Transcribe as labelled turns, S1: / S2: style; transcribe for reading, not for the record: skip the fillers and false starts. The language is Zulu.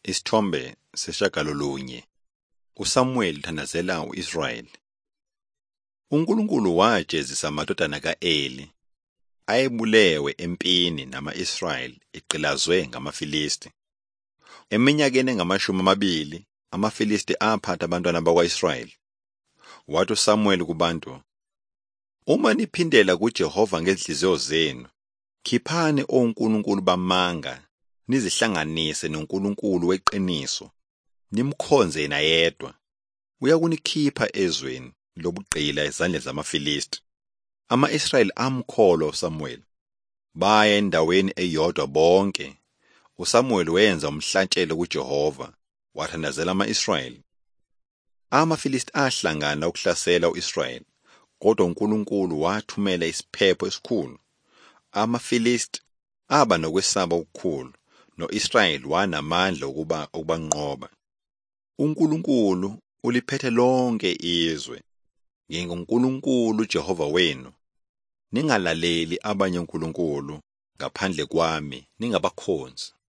S1: Isithombe seshagalolunye. uSamuel thandazela u-Israyeli. uNkulunkulu wajezisa amadodana ka-Eli ayebulewe empini nama-Israyeli egqilazwe ngamaFilisti. Eminyakeni engama-20 amaFilisti aphatha abantwana bakwa-Israyeli. Wathi uSamuel kubantu, "Uma niphindela kuJehova ngezinhliziyo zenu, khiphani onkulunkulu bamanga, nizihlanganise noNkulunkulu weqiniso, nimkhonze yena yedwa. Uyakunikhipha ezweni lobugqila ezandleni zamaFilisti." Ama-Israyeli amkholwa uSamuel. Baya endaweni eyodwa bonke. uSamuel wenza umhlatshelo kuJehova, wathandazela ama-Israyeli. AmaFilisti ahlangana ukuhlasela u-Israyeli, kodwa uNkulunkulu wathumela isiphepho esikhulu. AmaFilisti aba nokwesaba okukhulu, no-Israyeli wanamandla ukubanqoba. uNkulunkulu uliphethe lonke izwe. NginguNkulunkulu uJehova wenu. Ningalaleli abanye onkulunkulu ngaphandle kwami, ningabakhonzi.